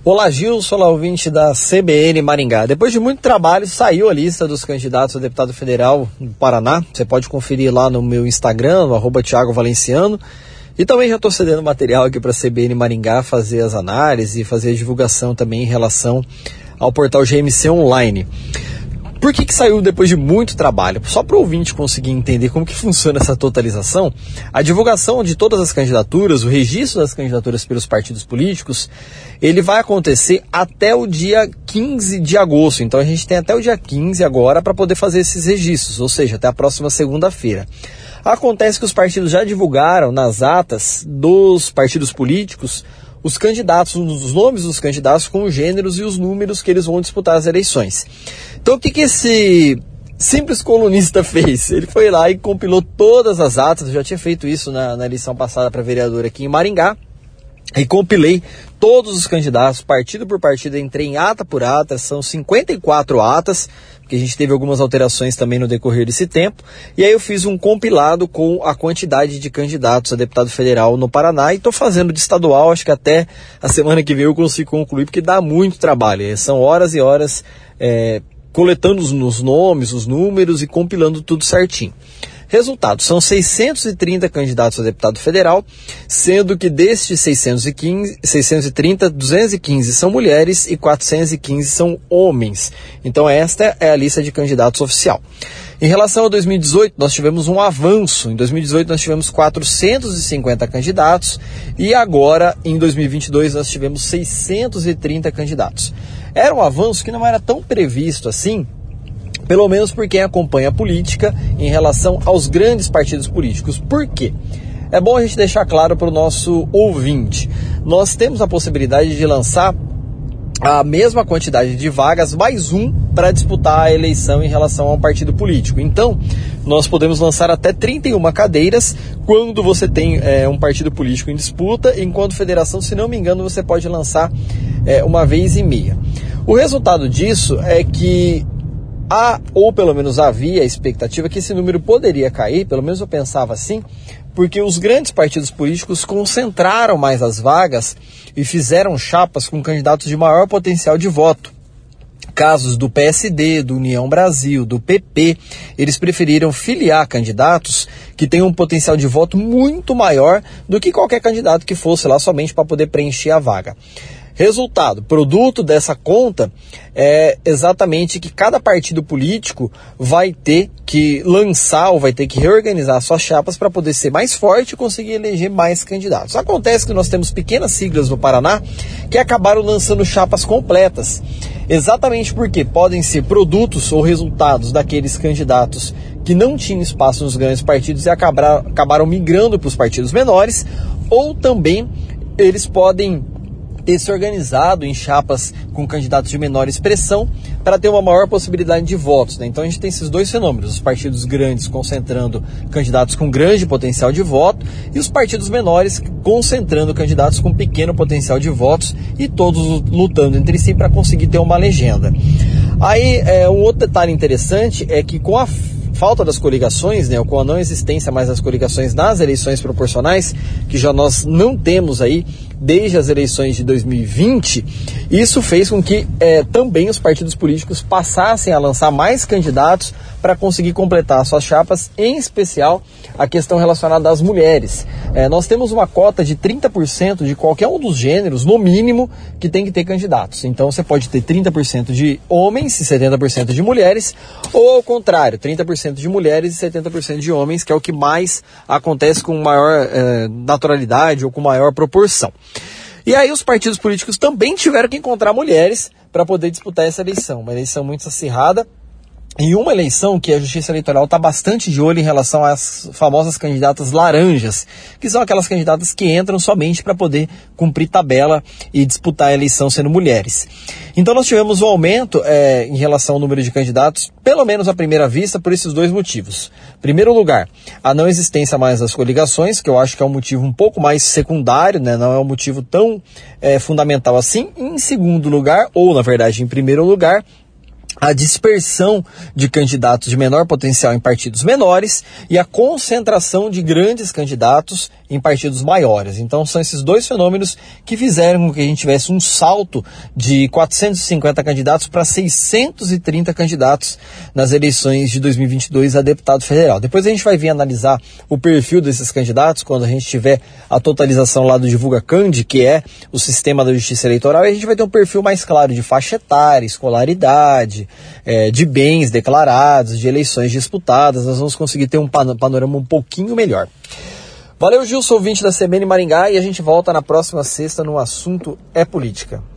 Olá, Gilson, olá, ouvinte da CBN Maringá. Depois de muito trabalho, saiu a lista dos candidatos a deputado federal do Paraná. Você pode conferir lá no meu Instagram, no @Thiago Valenciano. E também já estou cedendo material aqui para a CBN Maringá fazer as análises e fazer a divulgação também em relação ao portal GMC Online. Por que saiu depois de muito trabalho? Só para o ouvinte conseguir entender como que funciona essa totalização, a divulgação de todas as candidaturas, o registro das candidaturas pelos partidos políticos, ele vai acontecer até o dia 15 de agosto. Então a gente tem até o dia 15 agora para poder fazer esses registros, ou seja, até a próxima segunda-feira. Acontece que os partidos já divulgaram nas atas dos partidos políticos os candidatos, os nomes dos candidatos com os gêneros e os números que eles vão disputar as eleições. Então o que esse simples colunista fez? Ele foi lá e compilou todas as atas. Eu já tinha feito isso na eleição passada para vereador aqui em Maringá. E compilei todos os candidatos, partido por partido, entrei em ata por ata, são 54 atas, porque a gente teve algumas alterações também no decorrer desse tempo, e aí eu fiz um compilado com a quantidade de candidatos a deputado federal no Paraná, e estou fazendo de estadual, acho que até a semana que vem eu consigo concluir, porque dá muito trabalho, são horas e horas coletando os nomes, os números e compilando tudo certinho. Resultado, são 630 candidatos a deputado federal, sendo que destes 630, 215 são mulheres e 415 são homens. Então esta é a lista de candidatos oficial. Em relação a 2018, nós tivemos um avanço. Em 2018 nós tivemos 450 candidatos e agora em 2022 nós tivemos 630 candidatos. Era um avanço que não era tão previsto assim, pelo menos por quem acompanha a política em relação aos grandes partidos políticos. Por quê? É bom a gente deixar claro para o nosso ouvinte. Nós temos a possibilidade de lançar a mesma quantidade de vagas, mais um, para disputar a eleição em relação a um partido político. Então, nós podemos lançar até 31 cadeiras quando você tem um partido político em disputa, enquanto federação, se não me engano, você pode lançar uma vez e meia. O resultado disso é que ou pelo menos havia a expectativa que esse número poderia cair, pelo menos eu pensava assim, porque os grandes partidos políticos concentraram mais as vagas e fizeram chapas com candidatos de maior potencial de voto. Casos do PSD, do União Brasil, do PP, eles preferiram filiar candidatos que têm um potencial de voto muito maior do que qualquer candidato que fosse lá somente para poder preencher a vaga. Resultado, produto dessa conta é exatamente que cada partido político vai ter que lançar ou vai ter que reorganizar suas chapas para poder ser mais forte e conseguir eleger mais candidatos. Acontece que nós temos pequenas siglas no Paraná que acabaram lançando chapas completas, exatamente porque podem ser produtos ou resultados daqueles candidatos que não tinham espaço nos grandes partidos e acabaram migrando para os partidos menores, ou também eles podem ter se organizado em chapas com candidatos de menor expressão para ter uma maior possibilidade de votos, né? Então a gente tem esses dois fenômenos, os partidos grandes concentrando candidatos com grande potencial de voto e os partidos menores concentrando candidatos com pequeno potencial de votos e todos lutando entre si para conseguir ter uma legenda. Aí um outro detalhe interessante é que com a falta das coligações, né, com a não existência mais das coligações nas eleições proporcionais, que já nós não temos aí desde as eleições de 2020, isso fez com que também os partidos políticos passassem a lançar mais candidatos para conseguir completar suas chapas, em especial a questão relacionada às mulheres. Nós temos uma cota de 30% de qualquer um dos gêneros, no mínimo, que tem que ter candidatos. Então você pode ter 30% de homens e 70% de mulheres, ou ao contrário, 30% de mulheres e 70% de homens, que é o que mais acontece com maior naturalidade ou com maior proporção. E aí os partidos políticos também tiveram que encontrar mulheres para poder disputar essa eleição. Uma eleição muito acirrada e uma eleição que a Justiça Eleitoral está bastante de olho em relação às famosas candidatas laranjas, que são aquelas candidatas que entram somente para poder cumprir tabela e disputar a eleição sendo mulheres. Então nós tivemos um aumento em relação ao número de candidatos, pelo menos à primeira vista, por esses dois motivos. Em primeiro lugar, a não existência mais das coligações, que eu acho que é um motivo um pouco mais secundário, né? Não é um motivo tão fundamental assim. Em segundo lugar, ou na verdade em primeiro lugar, a dispersão de candidatos de menor potencial em partidos menores e a concentração de grandes candidatos em partidos maiores. Então são esses dois fenômenos que fizeram com que a gente tivesse um salto de 450 candidatos para 630 candidatos nas eleições de 2022 a deputado federal. Depois a gente vai vir analisar o perfil desses candidatos quando a gente tiver a totalização lá do Divulga Candi, que é o sistema da Justiça Eleitoral, e a gente vai ter um perfil mais claro de faixa etária, escolaridade, de bens declarados, de eleições disputadas. Nós vamos conseguir ter um panorama um pouquinho melhor. Valeu, Gilson, ouvinte da CBN Maringá, e a gente volta na próxima sexta no Assunto é Política.